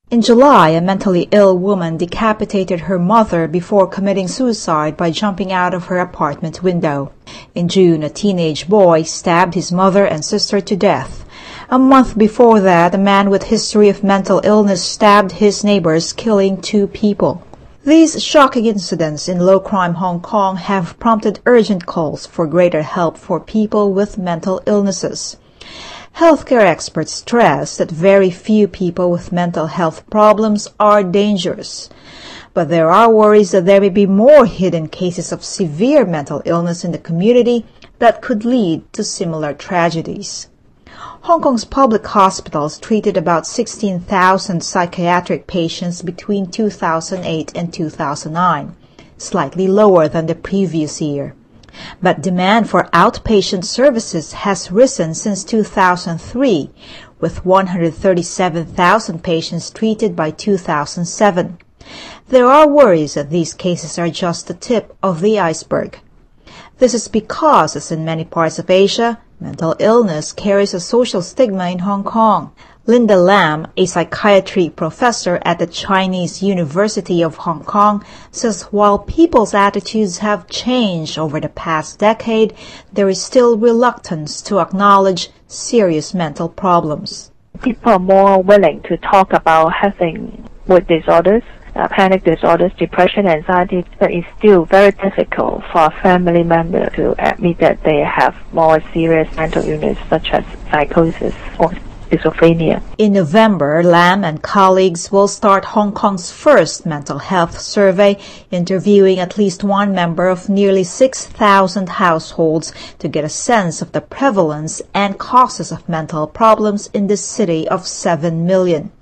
In July, a mentally ill woman decapitated her mother before committing suicide by jumping out of her apartment window. In June, a teenage boy stabbed his mother and sister to death. A month before that, a man with history of mental illness stabbed his neighbors, killing 2 people. These shocking incidents in low-crime Hong Kong have prompted urgent calls for greater help for people with mental illnesses. Healthcare experts stress that very few people with mental health problems are dangerous. But there are worries that there may be more hidden cases of severe mental illness in the community that could lead to similar tragedies. Hong Kong's public hospitals treated about 16,000 psychiatric patients between 2008 and 2009, slightly lower than the previous year. But demand for outpatient services has risen since 2003, with 137,000 patients treated by 2007. There are worries that these cases are just the tip of the iceberg. This is because, as in many parts of Asia, mental illness carries a social stigma in Hong Kong. Linda Lam, a psychiatry professor at the Chinese University of Hong Kong, says while people's attitudes have changed over the past decade, there is still reluctance to acknowledge serious mental problems. People are more willing to talk about having mood disorders, panic disorders, depression, anxiety, but it's still very difficult for a family member to admit that they have more serious mental illness such as psychosis or schizophrenia. In November, Lam and colleagues will start Hong Kong's first mental health survey, interviewing at least one member of nearly 6,000 households to get a sense of the prevalence and causes of mental problems in this city of 7 million.